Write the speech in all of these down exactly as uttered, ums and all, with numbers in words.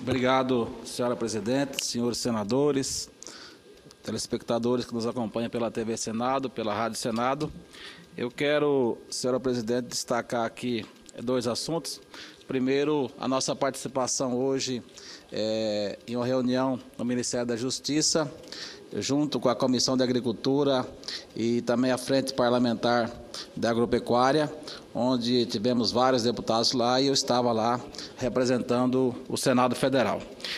Obrigado, senhora presidente, senhores senadores, telespectadores que nos acompanham pela T V Senado, pela Rádio Senado. Eu quero, senhora presidente, destacar aqui dois assuntos. Primeiro, a nossa participação hoje é, em uma reunião no Ministério da Justiça, junto com a Comissão de Agricultura e também a Frente Parlamentar da Agropecuária, onde tivemos vários deputados lá e eu estava lá representando o Senado Federal.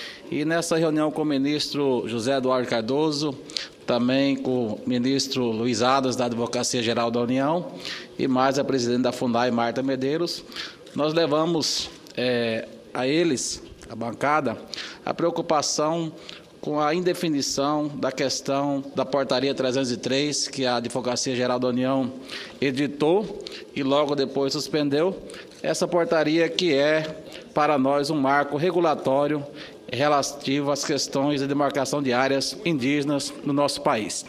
E nessa reunião com o ministro José Eduardo Cardoso, também com o ministro Luiz Adams, da Advocacia Geral da União, e mais a presidente da FUNAI, Marta Medeiros, nós levamos é, a eles, a bancada, a preocupação com a indefinição da questão da portaria trezentos e três, que a Advocacia Geral da União editou e logo depois suspendeu. Essa portaria que é, para nós, um marco regulatório relativo às questões de demarcação de áreas indígenas no nosso país.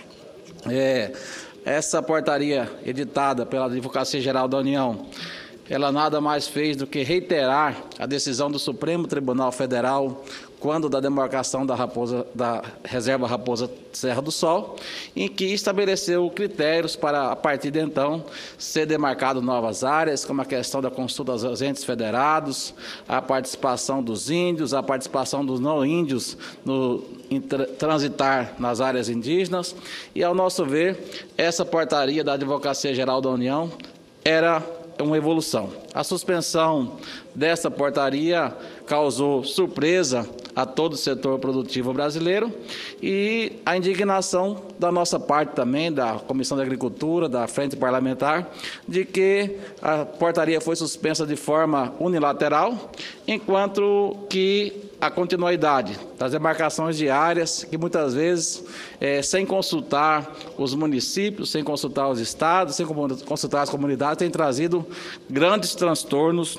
É, essa portaria editada pela Advocacia Geral da União, ela nada mais fez do que reiterar a decisão do Supremo Tribunal Federal quando da demarcação da, Raposa, da Reserva Raposa Serra do Sol, em que estabeleceu critérios para, a partir de então, ser demarcado novas áreas, como a questão da consulta aos entes federados, a participação dos índios, a participação dos não índios no em transitar nas áreas indígenas. E, ao nosso ver, essa portaria da Advocacia Geral da União era uma evolução. A suspensão dessa portaria causou surpresa a todo o setor produtivo brasileiro e a indignação da nossa parte também, da Comissão de Agricultura, da Frente Parlamentar, de que a portaria foi suspensa de forma unilateral, enquanto que a continuidade das demarcações de áreas, que muitas vezes, é, sem consultar os municípios, sem consultar os estados, sem consultar as comunidades, tem trazido grandes transtornos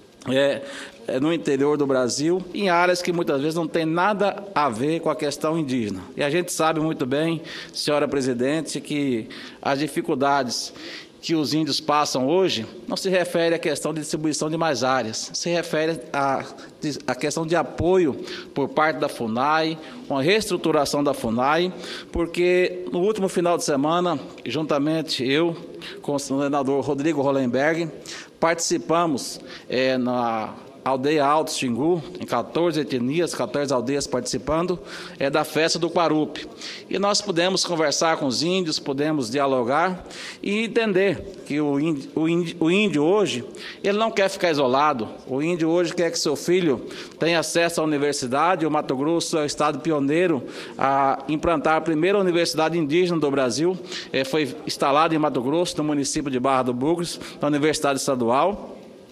é, no interior do Brasil, em áreas que muitas vezes não tem nada a ver com a questão indígena. E a gente sabe muito bem, senhora presidente, que as dificuldades que os índios passam hoje não se refere à questão de distribuição de mais áreas, se refere à, à questão de apoio por parte da FUNAI, uma reestruturação da FUNAI, porque no último final de semana, juntamente eu, com o senador Rodrigo Hollenberg, participamos é, na Aldeia Alto Xingu, em quatorze etnias, quatorze aldeias participando, é da festa do Quarupi. E nós pudemos conversar com os índios, pudemos dialogar e entender que o índio, o índio, o índio hoje, ele não quer ficar isolado. O índio hoje quer que seu filho tenha acesso à universidade. O Mato Grosso é o estado pioneiro a implantar a primeira universidade indígena do Brasil. É, foi instalada em Mato Grosso, no município de Barra do Bugres, na Universidade Estadual.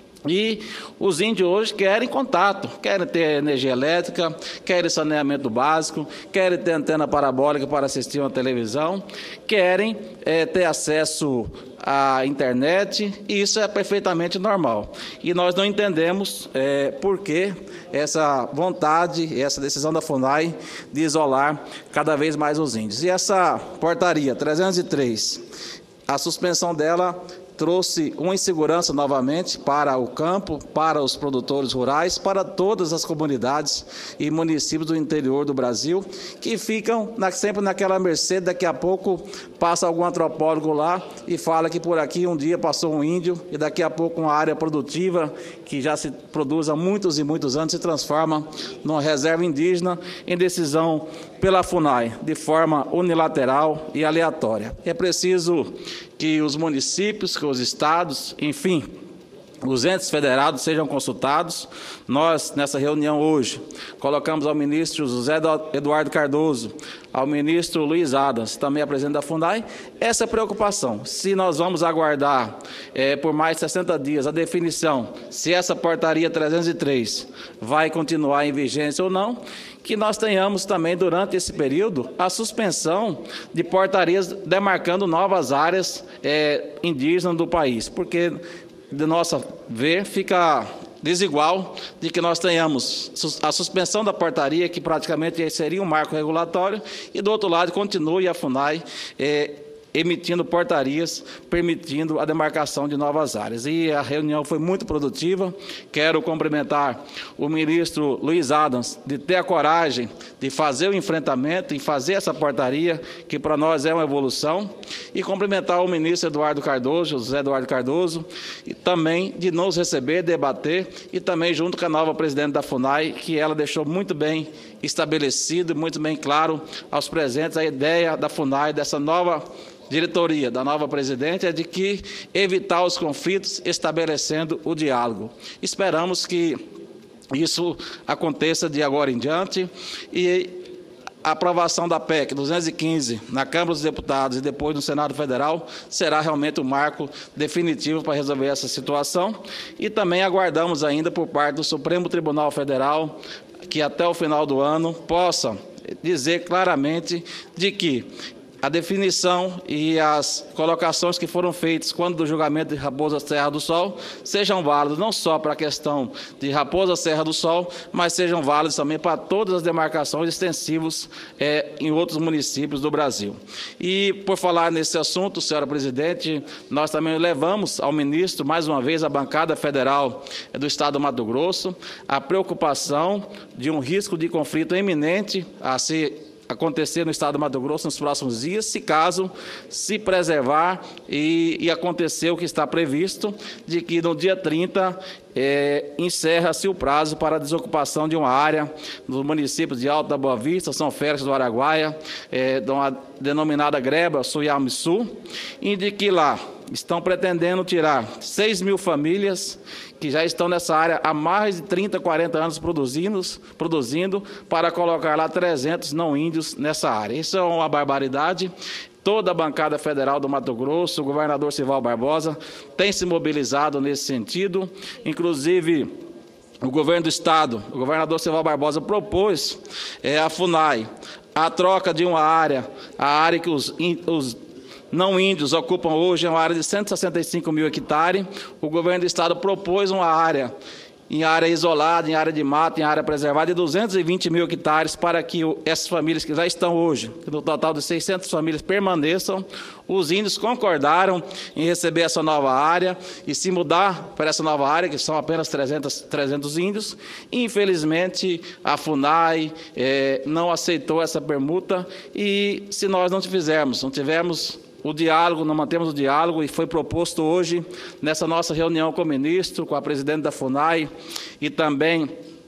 E os índios hoje querem contato, querem ter energia elétrica, querem saneamento básico, querem ter antena parabólica para assistir uma televisão, querem é, ter acesso à internet, e isso é perfeitamente normal. E nós não entendemos é, por que essa vontade, essa decisão da FUNAI de isolar cada vez mais os índios. E essa portaria trezentos e três, a suspensão dela trouxe uma insegurança novamente para o campo, para os produtores rurais, para todas as comunidades e municípios do interior do Brasil, que ficam na, sempre naquela mercê. Daqui a pouco passa algum antropólogo lá e fala que por aqui um dia passou um índio, e daqui a pouco uma área produtiva que já se produz há muitos e muitos anos se transforma numa reserva indígena em decisão pela FUNAI, de forma unilateral e aleatória. É preciso que os municípios, que os estados, enfim, os entes federados sejam consultados. Nós, nessa reunião hoje, colocamos ao ministro José Eduardo Cardoso, ao ministro Luiz Adams, também a presidente da FUNAI, essa preocupação. Se nós vamos aguardar é, por mais sessenta dias a definição se essa portaria trezentos e três vai continuar em vigência ou não, que nós tenhamos também, durante esse período, a suspensão de portarias demarcando novas áreas é, indígenas do país, porque, de nossa ver, fica desigual de que nós tenhamos a suspensão da portaria, que praticamente seria um marco regulatório, e, do outro lado, continue a FUNAI é, emitindo portarias, permitindo a demarcação de novas áreas. E a reunião foi muito produtiva. Quero cumprimentar o ministro Luiz Adams de ter a coragem de fazer o enfrentamento e fazer essa portaria, que para nós é uma evolução, e cumprimentar o ministro Eduardo Cardoso, José Eduardo Cardoso, e também de nos receber, debater, e também junto com a nova presidente da FUNAI, que ela deixou muito bem estabelecido, muito bem claro aos presentes a ideia da FUNAI, dessa nova diretoria, da nova presidente, é de que evitar os conflitos, estabelecendo o diálogo. Esperamos que isso aconteça de agora em diante e a aprovação da P E C duzentos e quinze na Câmara dos Deputados e depois no Senado Federal será realmente um marco definitivo para resolver essa situação. E também aguardamos ainda por parte do Supremo Tribunal Federal que até o final do ano possa dizer claramente de que a definição e as colocações que foram feitas quando do julgamento de Raposa Serra do Sol sejam válidos não só para a questão de Raposa Serra do Sol, mas sejam válidos também para todas as demarcações extensivas é, em outros municípios do Brasil. E, por falar nesse assunto, senhora presidente, nós também levamos ao ministro, mais uma vez, a bancada federal do Estado do Mato Grosso, a preocupação de um risco de conflito iminente a se acontecer no Estado do Mato Grosso nos próximos dias, se caso se preservar e, e acontecer o que está previsto, de que no dia trinta é, encerra-se o prazo para a desocupação de uma área nos municípios de Alto da Boa Vista, São Félix do Araguaia, é, de uma denominada Greba Suyamiçu, e de que lá estão pretendendo tirar seis mil famílias que já estão nessa área há mais de trinta, quarenta anos produzindo, produzindo para colocar lá trezentos não índios nessa área. Isso é uma barbaridade. Toda a bancada federal do Mato Grosso, o governador Sival Barbosa, tem se mobilizado nesse sentido. Inclusive, o governo do Estado, o governador Sival Barbosa propôs é, à FUNAI a troca de uma área, a área que os, os não índios ocupam hoje é uma área de cento e sessenta e cinco mil hectares. O governo do Estado propôs uma área em área isolada, em área de mata, em área preservada, de duzentos e vinte mil hectares, para que essas famílias que já estão hoje, no total de seiscentas famílias, permaneçam. Os índios concordaram em receber essa nova área e se mudar para essa nova área, que são apenas trezentos, trezentos índios. Infelizmente, a FUNAI eh, não aceitou essa permuta e, se nós não fizermos, não tivermos o diálogo, não mantemos o diálogo, e foi proposto hoje, nessa nossa reunião com o ministro, com a presidente da FUNAI e também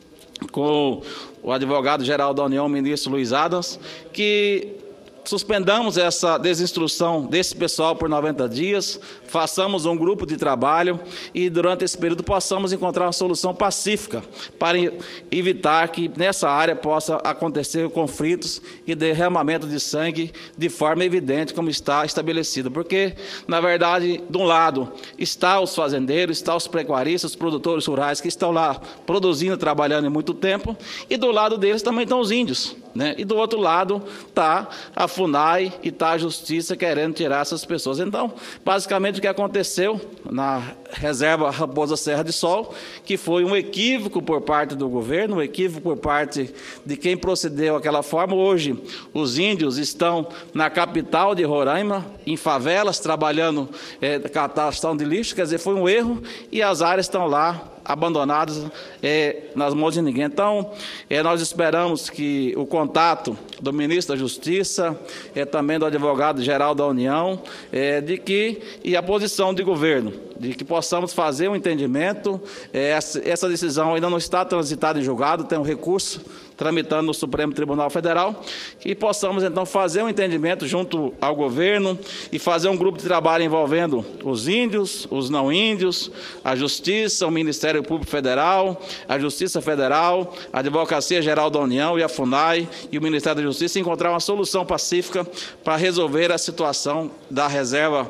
com o advogado-geral da União, o ministro Luiz Adams, que suspendamos essa desinstrução desse pessoal por noventa dias, façamos um grupo de trabalho e, durante esse período, possamos encontrar uma solução pacífica para evitar que nessa área possa acontecer conflitos e derramamento de sangue de forma evidente, como está estabelecido. Porque, na verdade, de um lado está os fazendeiros, está os pecuaristas, os produtores rurais que estão lá produzindo, trabalhando em muito tempo, e do lado deles também estão os índios, né? E do outro lado está a FUNAI e está a Justiça querendo tirar essas pessoas. Então, basicamente, o que aconteceu na reserva Raposa Serra do Sol, que foi um equívoco por parte do governo, um equívoco por parte de quem procedeu daquela forma. Hoje, os índios estão na capital de Roraima, em favelas, trabalhando é, catastão de lixo, quer dizer, foi um erro, e as áreas estão lá abandonadas é, nas mãos de ninguém. Então, é, nós esperamos que o contato do ministro da Justiça, é, também do advogado-geral da União, é, de que, e a posição de governo, de que possamos fazer um entendimento. É, essa, essa decisão ainda não está transitada em julgado, tem um recurso tramitando no Supremo Tribunal Federal, que possamos, então, fazer um entendimento junto ao governo e fazer um grupo de trabalho envolvendo os índios, os não índios, a Justiça, o Ministério Público Federal, a Justiça Federal, a Advocacia Geral da União e a FUNAI e o Ministério da Justiça, e encontrar uma solução pacífica para resolver a situação da reserva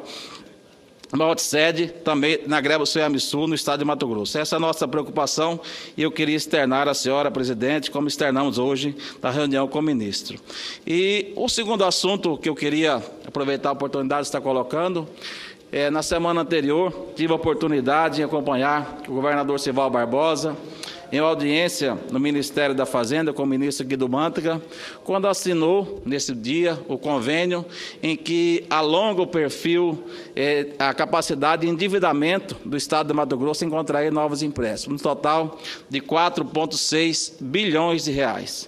Malticede, também na Greba Suyamiçu, no estado de Mato Grosso. Essa é a nossa preocupação e eu queria externar à senhora presidente, como externamos hoje na reunião com o ministro. E o segundo assunto que eu queria aproveitar a oportunidade de estar colocando, é, na semana anterior tive a oportunidade de acompanhar o governador Sival Barbosa em audiência no Ministério da Fazenda com o ministro Guido Mantega, quando assinou, nesse dia, o convênio em que alonga o perfil, eh, a capacidade de endividamento do Estado de Mato Grosso em contrair novos empréstimos, no total de quatro vírgula seis bilhões de reais.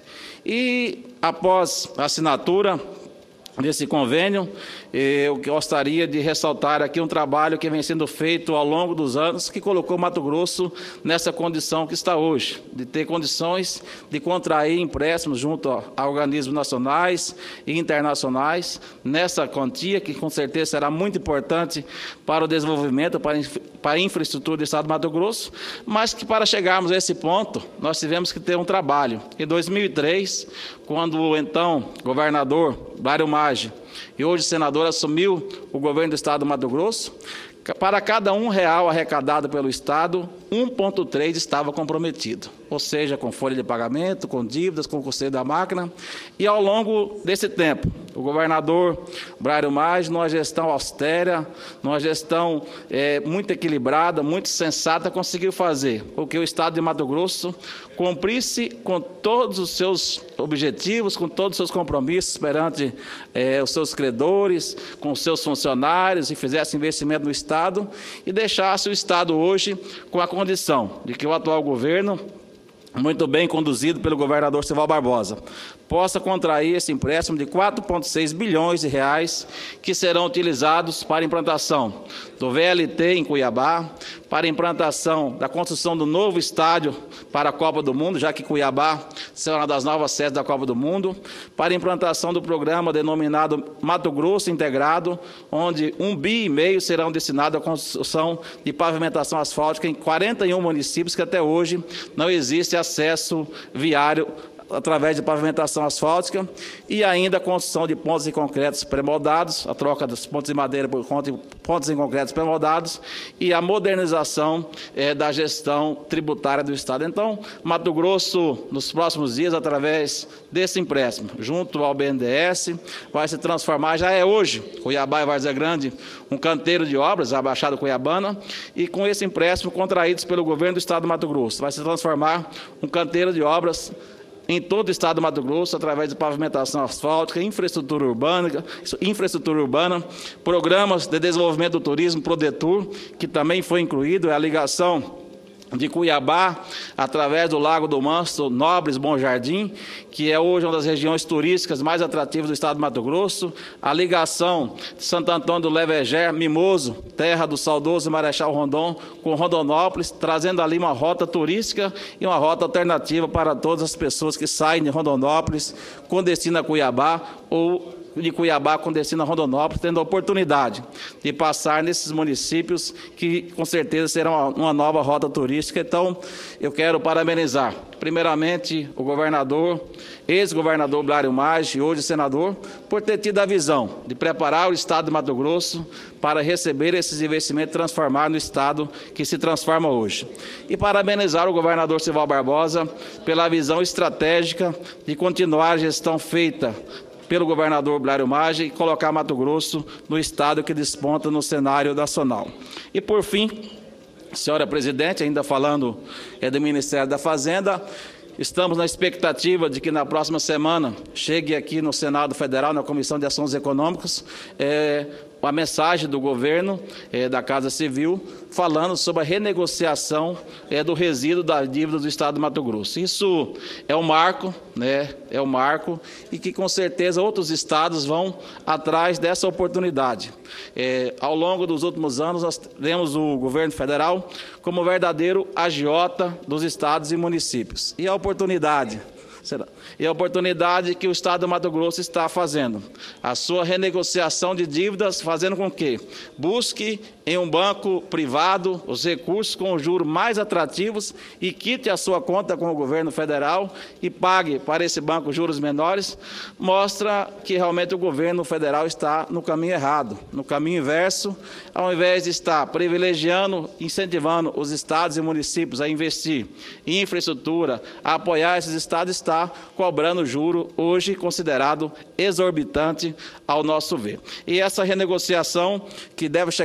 E, após a assinatura desse convênio, eu gostaria de ressaltar aqui um trabalho que vem sendo feito ao longo dos anos, que colocou Mato Grosso nessa condição que está hoje, de ter condições de contrair empréstimos junto a organismos nacionais e internacionais, nessa quantia, que com certeza será muito importante para o desenvolvimento, para, para a infraestrutura do Estado de Mato Grosso, mas que para chegarmos a esse ponto, nós tivemos que ter um trabalho. Em dois mil e três, quando o então governador Blário Maggi, e hoje senador, assumiu o governo do Estado do Mato Grosso, para cada um real arrecadado pelo Estado, um vírgula três estava comprometido, ou seja, com folha de pagamento, com dívidas, com o custeio da máquina. E ao longo desse tempo, o governador Blário Maggi, numa gestão austera, numa gestão é, muito equilibrada, muito sensata, conseguiu fazer com que o Estado de Mato Grosso cumprisse com todos os seus objetivos, com todos os seus compromissos perante é, os seus credores, com os seus funcionários, e fizesse investimento no Estado e deixasse o Estado hoje com a condição de que o atual governo, muito bem conduzido pelo governador Sival Barbosa, possa contrair esse empréstimo de quatro vírgula seis bilhões de reais, que serão utilizados para a implantação do V L T em Cuiabá, para a implantação da construção do novo estádio para a Copa do Mundo, já que Cuiabá será uma das novas sedes da Copa do Mundo, para a implantação do programa denominado Mato Grosso Integrado, onde um bi e meio serão destinados à construção de pavimentação asfáltica em quarenta e um municípios que até hoje não existe acesso viário através de pavimentação asfáltica, e ainda a construção de pontos em concretos pré-moldados, a troca dos pontos de madeira por pontos em concretos pré-moldados, e a modernização eh, da gestão tributária do Estado. Então, Mato Grosso, nos próximos dias, através desse empréstimo, junto ao B N D E S, vai se transformar, já é hoje, Cuiabá e Várzea Grande, um canteiro de obras, a Baixada Cuiabana, e com esse empréstimo contraídos pelo governo do Estado do Mato Grosso, vai se transformar um canteiro de obras em todo o Estado do Mato Grosso, através de pavimentação asfáltica, infraestrutura urbana, infraestrutura urbana, programas de desenvolvimento do turismo, Prodetur, que também foi incluído, é a ligação de Cuiabá, através do Lago do Manso, Nobres, Bom Jardim, que é hoje uma das regiões turísticas mais atrativas do Estado do Mato Grosso, a ligação de Santo Antônio do Leveger, Mimoso, terra do saudoso Marechal Rondon, com Rondonópolis, trazendo ali uma rota turística e uma rota alternativa para todas as pessoas que saem de Rondonópolis com destino a Cuiabá ou de Cuiabá com destino a Rondonópolis, tendo a oportunidade de passar nesses municípios que, com certeza, serão uma nova rota turística. Então, eu quero parabenizar, primeiramente, o governador, ex-governador Blário Maggi, hoje senador, por ter tido a visão de preparar o Estado de Mato Grosso para receber esses investimentos e transformar no Estado que se transforma hoje. E parabenizar o governador Sival Barbosa pela visão estratégica de continuar a gestão feita pelo governador Blário Maggi e colocar Mato Grosso no estado que desponta no cenário nacional. E, por fim, senhora presidente, ainda falando é, do Ministério da Fazenda, estamos na expectativa de que na próxima semana chegue aqui no Senado Federal, na Comissão de Assuntos Econômicos, é, a mensagem do governo, é, da Casa Civil, falando sobre a renegociação é, do resíduo da dívida do Estado do Mato Grosso. Isso é um marco, né, é um marco, e que com certeza outros estados vão atrás dessa oportunidade. É, ao longo dos últimos anos, nós temos o governo federal como verdadeiro agiota dos estados e municípios. E a oportunidade... Será? E a oportunidade que o Estado do Mato Grosso está fazendo. A sua renegociação de dívidas, fazendo com que busque em um banco privado os recursos com os juros mais atrativos e quite a sua conta com o governo federal e pague para esse banco juros menores, mostra que realmente o governo federal está no caminho errado, no caminho inverso, ao invés de estar privilegiando, incentivando os estados e municípios a investir em infraestrutura, a apoiar esses estados, está cobrando juro hoje considerado exorbitante ao nosso ver. E essa renegociação, que deve chegar semana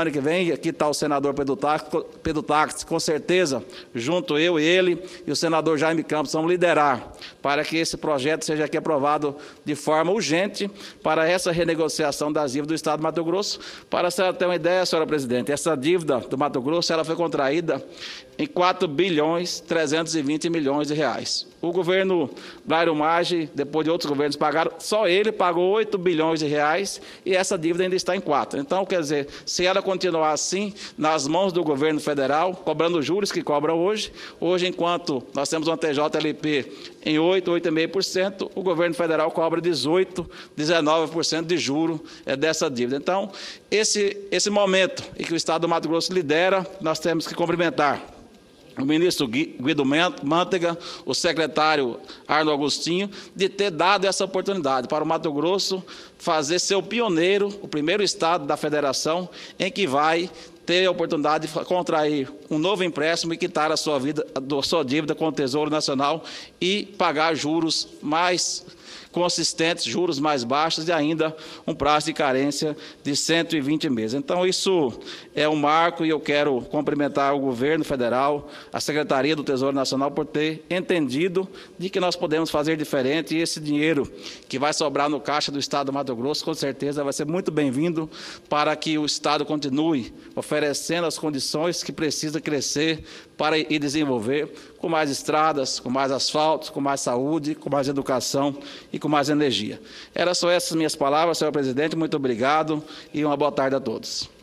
semana que vem, aqui está o senador Pedro Táxi, Pedro Táxi, com certeza, junto eu e ele e o senador Jaime Campos, vamos liderar para que esse projeto seja aqui aprovado de forma urgente para essa renegociação das dívidas do Estado do Mato Grosso. Para a senhora ter uma ideia, senhora presidente, essa dívida do Mato Grosso ela foi contraída em quatro bilhões trezentos e vinte milhões de reais. O governo Blairo Maggi, depois de outros governos pagaram, só ele pagou oito bilhões de reais e essa dívida ainda está em quatro. Então, quer dizer, se ela continuar assim, nas mãos do governo federal, cobrando os juros que cobra hoje, hoje, enquanto nós temos uma T J L P em oito, oito vírgula cinco por cento, o governo federal cobra dezoito, dezenove por cento de juro é, dessa dívida. Então, esse, esse momento em que o Estado do Mato Grosso lidera, nós temos que cumprimentar o ministro Guido Mantega, o secretário Arno Agostinho, de ter dado essa oportunidade para o Mato Grosso fazer ser o pioneiro, o primeiro estado da federação em que vai ter a oportunidade de contrair um novo empréstimo e quitar a sua, vida, a sua dívida com o Tesouro Nacional e pagar juros mais consistentes, juros mais baixos e ainda um prazo de carência de cento e vinte meses. Então, isso é um marco e eu quero cumprimentar o governo federal, a Secretaria do Tesouro Nacional por ter entendido de que nós podemos fazer diferente e esse dinheiro que vai sobrar no caixa do Estado do Mato Grosso, com certeza vai ser muito bem-vindo para que o Estado continue oferecendo as condições que precisa crescer para ir desenvolver, com mais estradas, com mais asfaltos, com mais saúde, com mais educação e com mais energia. Eram só essas minhas palavras, senhor presidente. Muito obrigado e uma boa tarde a todos.